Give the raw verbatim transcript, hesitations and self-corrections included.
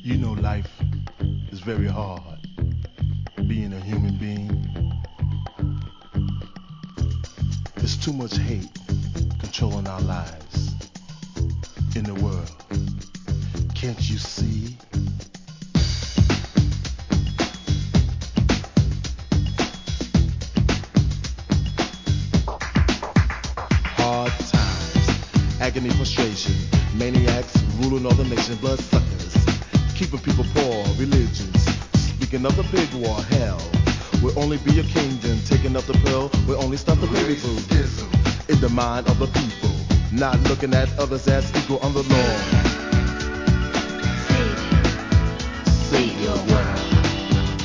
You know life is very hard. Being a human being, there's too much hate controlling our lives in the world. Can't you see? Hard times, agony, frustration, maniacs ruling all the nation, bloodsuckers, keeping people poor, religions, speaking of the big war, hell will only be a kingdom, taking up the pill will only stop the baby food. In the mind of the people, not looking at others as equal on the law. Save, save your world.